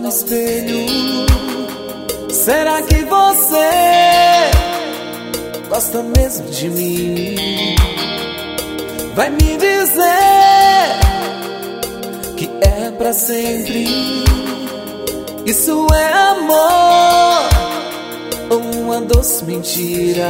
no espelho. Será que você gosta mesmo de mim? Vai me dizer que é pra sempre. Isso é amor ou uma doce mentira?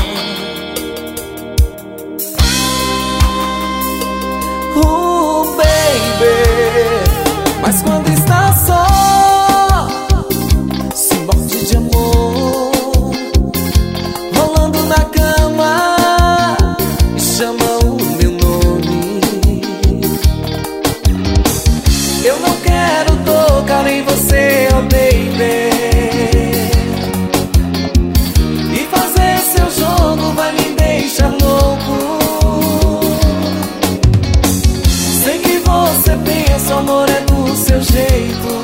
Baby, mas quando está só, se morde de amor, rolando na cama, e chama o meu nome. Eu não quero tocar em você, oh baby, e fazer seu jogo vai me deixar louco. Você pensa, o amor é do seu jeito.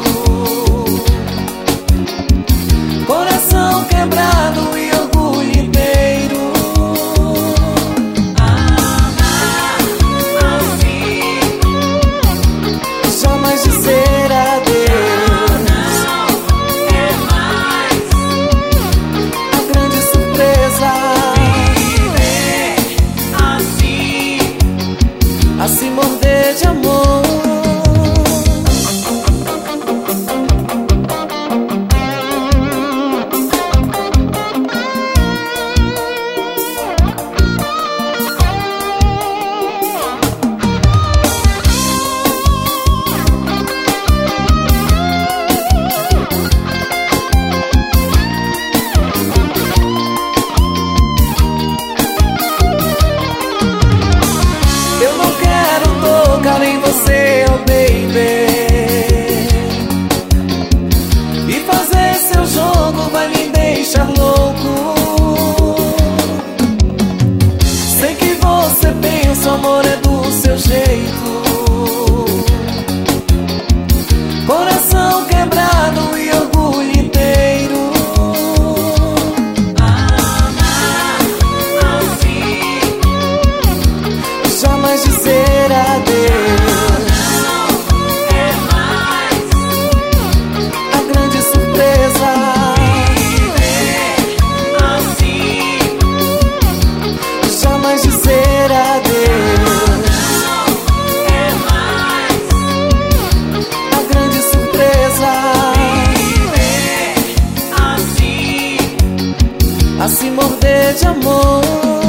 Coração quebrado e orgulho inteiro. Amar assim, jamais dizer adeus. Não quer mais a grande surpresa. Viver assim, a se morder de amor. Em você, oh baby, e fazer seu jogo vai me deixar louco. Sei que você pensa, o amor é do seu jeito. Coração quebrado e orgulho inteiro. Amar assim, jamais dizer adeus. A se morder de amor.